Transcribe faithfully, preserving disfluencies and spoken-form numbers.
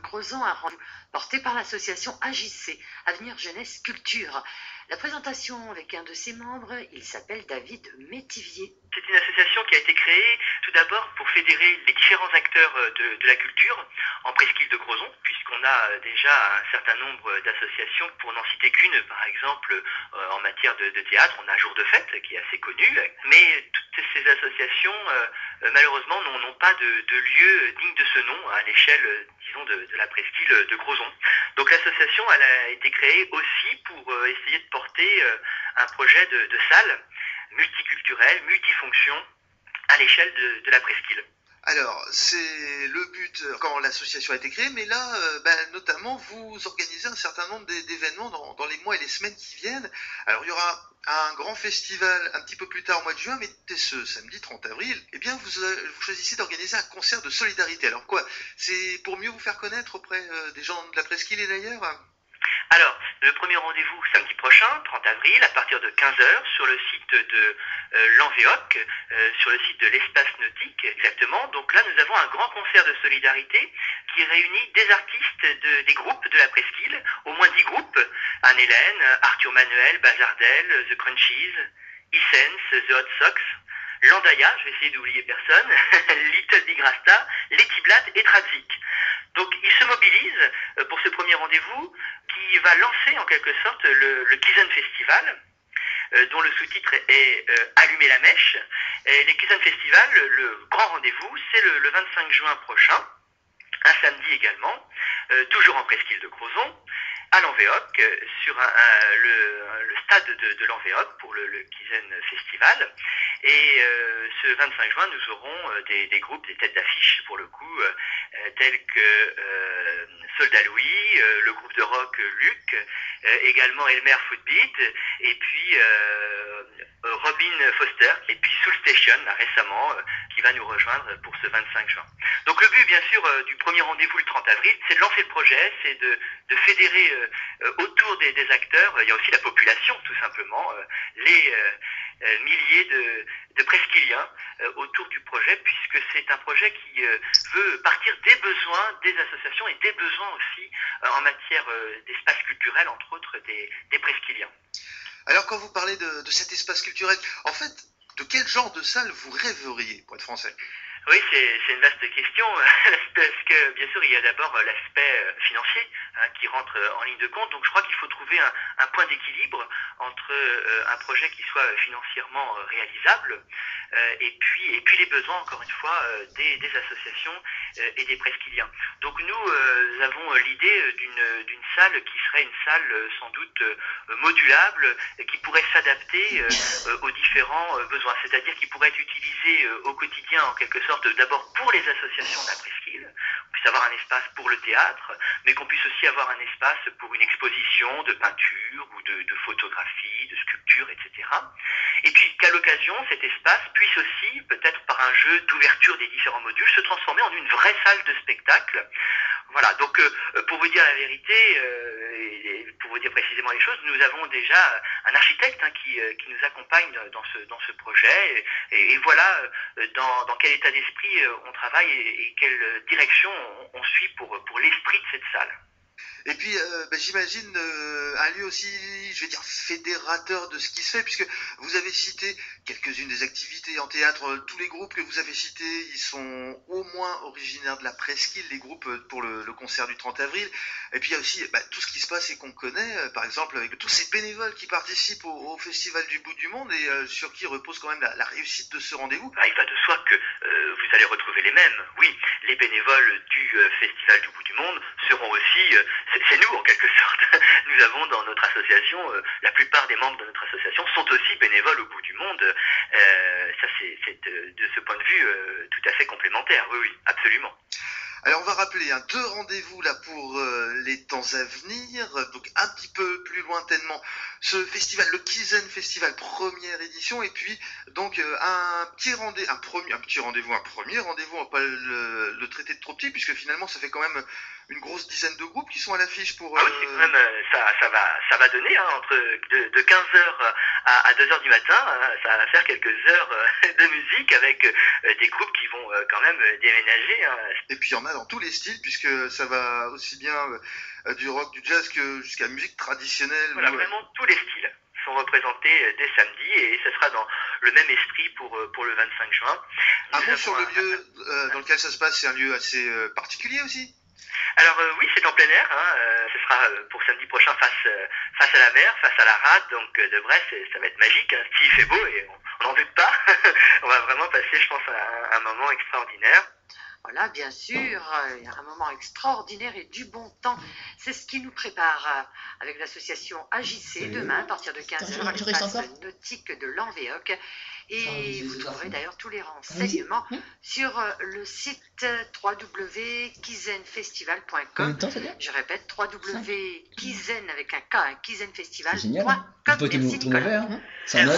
Crozon, un rendez-vous porté par l'association Agissez, Avenir Jeunesse Culture. La présentation avec un de ses membres, il s'appelle David Métivier. C'est une association qui a été créée tout d'abord pour fédérer les différents acteurs de, de la culture en presqu'île de Crozon, puisqu'on a déjà un certain nombre d'associations, pour n'en citer qu'une, par exemple euh, en matière de, de théâtre, on a Jour de Fête qui est assez connu, mais toutes ces associations euh, malheureusement n'ont pas de, de lieu digne de ce nom à l'échelle, disons, de, de la presqu'île de Crozon. Donc l'association, elle a été créée aussi pour euh, essayer de porter euh, un projet de, de salle multiculturelle, multifonction à l'échelle de, de la presqu'île. Alors, c'est le but quand l'association a été créée, mais là, euh, ben, notamment, vous organisez un certain nombre d'événements dans, dans les mois et les semaines qui viennent. Alors, il y aura un grand festival un petit peu plus tard au mois de juin, mais dès ce samedi trente avril, eh bien, vous, euh, vous choisissez d'organiser un concert de solidarité. Alors quoi, c'est pour mieux vous faire connaître auprès euh, des gens de la presqu'île et d'ailleurs? Alors, le premier rendez-vous samedi prochain, trente avril, à partir de quinze heures, sur le site de euh, l'Envéoc, euh, sur le site de l'espace nautique, exactement. Donc là, nous avons un grand concert de solidarité qui réunit des artistes de, des groupes de la presqu'île, au moins dix groupes, Anne-Hélène, Arthur Manuel, Bazardel, The Crunchies, Essence, The Hot Sox, Landaya, je vais essayer d'oublier personne, Little Big Rasta, Letty Blatt et Tradzik. Donc ils se mobilisent pour ce premier rendez-vous qui va lancer en quelque sorte le, le Kizen Festival, euh, dont le sous-titre est euh, Allumer la mèche. Et les Kizen Festival, le, le grand rendez-vous, c'est le, le vingt-cinq juin prochain, un samedi également, euh, toujours en presqu'île de Crozon, à l'Envéoc, sur un, un, le, le stade de, de l'Envéoc pour le, le Kizen Festival. Et euh, ce vingt-cinq juin, nous aurons euh, des, des groupes, des têtes d'affiche pour le coup, euh, tels que euh, Soldat Louis, euh, le groupe de rock Luc, euh, également Elmer Footbeat, et puis euh, Robin Foster, et puis Soul Station, là, récemment, euh, qui va nous rejoindre pour ce vingt-cinq juin. Donc le but, bien sûr, euh, du premier rendez-vous le trente avril, c'est de lancer le projet, c'est de, de fédérer euh, autour des, des acteurs, il y a aussi la population, tout simplement, euh, les euh, euh, milliers de, de presqu'îliens euh, autour du projet, puisque c'est un projet qui euh, veut partir des besoins des associations et des besoins aussi euh, en matière euh, d'espace culturel, entre autres des, des presqu'îliens. Alors quand vous parlez de, de cet espace culturel, en fait, de quel genre de salle vous rêveriez, pour être français? Oui, c'est, c'est une vaste question, parce que bien sûr il y a d'abord l'aspect financier hein, qui rentre en ligne de compte, donc je crois qu'il faut trouver un, un point d'équilibre entre euh, un projet qui soit financièrement réalisable euh, et puis et puis les besoins, encore une fois, euh, des, des associations euh, et des presqu'îliens. Donc nous euh, avons l'idée d'une, d'une salle qui serait une salle sans doute euh, modulable, qui pourrait s'adapter euh, aux différents besoins, c'est-à-dire qui pourrait être utilisée euh, au quotidien en quelque sorte d'abord pour les associations de la presqu'île, qu'on puisse avoir un espace pour le théâtre, mais qu'on puisse aussi avoir un espace pour une exposition de peinture ou de, de photographie, de sculpture, et cetera. Et puis qu'à l'occasion, cet espace puisse aussi, peut-être par un jeu d'ouverture des différents modules, se transformer en une vraie salle de spectacle. Voilà, donc euh, pour vous dire la vérité, euh, et pour vous dire précisément les choses, nous avons déjà un architecte hein, qui, euh, qui nous accompagne dans ce, dans ce projet, et, et voilà euh, dans, dans quel état d'esprit euh, on travaille et, et quelle direction on, on suit pour, pour l'esprit de cette salle. Et puis, euh, ben, j'imagine euh, un lieu aussi, je vais dire, fédérateur de ce qui se fait, puisque vous avez cité quelques-unes des activités en théâtre. Tous les groupes que vous avez cités, ils sont au moins originaires de la presqu'île, les groupes pour le, le concert du trente avril. Et puis, il y a aussi ben, tout ce qui se passe et qu'on connaît, euh, par exemple, avec tous ces bénévoles qui participent au, au Festival du bout du monde et euh, sur qui repose quand même la, la réussite de ce rendez-vous. Ah, il va de soi que euh, vous allez retrouver les mêmes. Oui, les bénévoles du euh, Festival du bout du monde seront aussi... Euh, c'est nous en quelque sorte. Nous avons dans notre association, euh, la plupart des membres de notre association sont aussi bénévoles au bout du monde. Euh, ça c'est, c'est de, de ce point de vue euh, tout à fait complémentaire. Oui, oui, absolument. Alors on va rappeler hein, deux rendez-vous là pour euh, les temps à venir, donc un petit peu plus lointainement ce festival, le Kizen Festival première édition, et puis donc euh, un petit rendez, un premier, un petit rendez-vous, un premier rendez-vous, on va pas le, le traiter de trop petit puisque finalement ça fait quand même une grosse dizaine de groupes qui sont à l'affiche pour. Euh... Ah oui, c'est quand même ça, ça va, ça va donner hein, entre de, de quinze heures à, à deux heures du matin, hein, ça va faire quelques heures de musique avec euh, des groupes qui vont euh, quand même déménager. Hein. Et puis il y en a dans tous les styles, puisque ça va aussi bien euh, du rock, du jazz que jusqu'à la musique traditionnelle. Voilà, ou, euh, vraiment tous les styles sont représentés euh, dès samedi et ce sera dans le même esprit pour, euh, pour le vingt-cinq juin. Un Nous mot avons sur le un- lieu euh, dans lequel ça se passe, c'est un lieu assez euh, particulier aussi. Alors euh, oui, c'est en plein air, hein, euh, ce sera euh, pour samedi prochain face, euh, face à la mer, face à la rade, donc euh, de Brest, c'est- ça va être magique, hein. S'il fait beau, et on n'en doute pas, on va vraiment passer, je pense, un, un moment extraordinaire. Voilà, bien sûr, euh, il y a un moment extraordinaire et du bon temps. C'est ce qui nous prépare euh, avec l'association A J C Salut. demain à partir de quinze heures à Je reste l'espace encore nautique de l'Anvéoc. Et Ah, vous oui, trouverez oui. d'ailleurs tous les renseignements Allez-y. sur euh, le site w w w point kizenfestival point Combien com. de temps ça dure? Je répète, w w w point kizen avec un K, hein, kizenfestival C'est génial. point com. Vous pouvez tout Merci nous tout nous Nicolas. faire, hein. C'est un